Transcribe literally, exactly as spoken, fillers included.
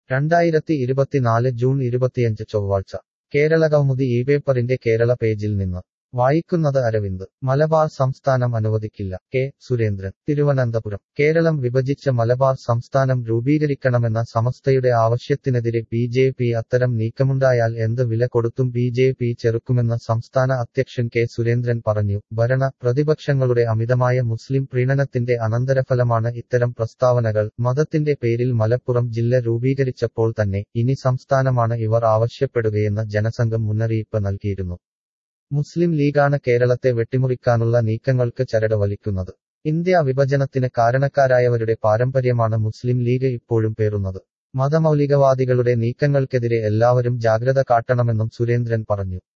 രണ്ടായിരത്തി ഇരുപത്തിനാല് ജൂൺ ഇരുപത്തിയഞ്ച് ചൊവ്വാഴ്ച കേരള കൗമുദി ഈ പേപ്പറിന്റെ കേരള പേജിൽ നിന്ന് വായിക്കുന്നത് അരവിന്ദ്. മലബാർ സംസ്ഥാനം അനുവദിക്കില്ല കെ സുരേന്ദ്രൻ. തിരുവനന്തപുരം. കേരളം വിഭജിച്ച് മലബാർ സംസ്ഥാനം രൂപീകരിക്കണമെന്ന സമസ്തയുടെ ആവശ്യത്തിനെതിരെ ബി ജെ പി അത്തരം നീക്കമുണ്ടായാൽ എന്ത് വില കൊടുത്തും ബി ജെ പി ചെറുക്കുമെന്ന് സംസ്ഥാന അധ്യക്ഷൻ കെ സുരേന്ദ്രൻ പറഞ്ഞു. ഭരണ പ്രതിപക്ഷങ്ങളുടെ അമിതമായ മുസ്ലിം പ്രീണനത്തിന്റെ അനന്തരഫലമാണ് ഇത്തരം പ്രസ്താവനകൾ. മതത്തിന്റെ പേരിൽ മലപ്പുറം ജില്ല രൂപീകരിച്ചപ്പോൾ തന്നെ ഇനി സംസ്ഥാനമാണ് ഇവർ ആവശ്യപ്പെടുകയെന്ന് ജനസംഘം മുന്നറിയിപ്പ് നൽകിയിരുന്നു. മുസ്ലിം ലീഗാണ് കേരളത്തെ വെട്ടിമുറിക്കാനുള്ള നീക്കങ്ങൾക്ക് ചരട് വലിക്കുന്നത്. ഇന്ത്യാ വിഭജനത്തിന് കാരണക്കാരായവരുടെ പാരമ്പര്യമാണ് മുസ്ലിം ലീഗ് ഇപ്പോഴും പേറുന്നത്. മതമൗലികവാദികളുടെ നീക്കങ്ങൾക്കെതിരെ എല്ലാവരും ജാഗ്രത കാട്ടണമെന്നും സുരേന്ദ്രൻ പറഞ്ഞു.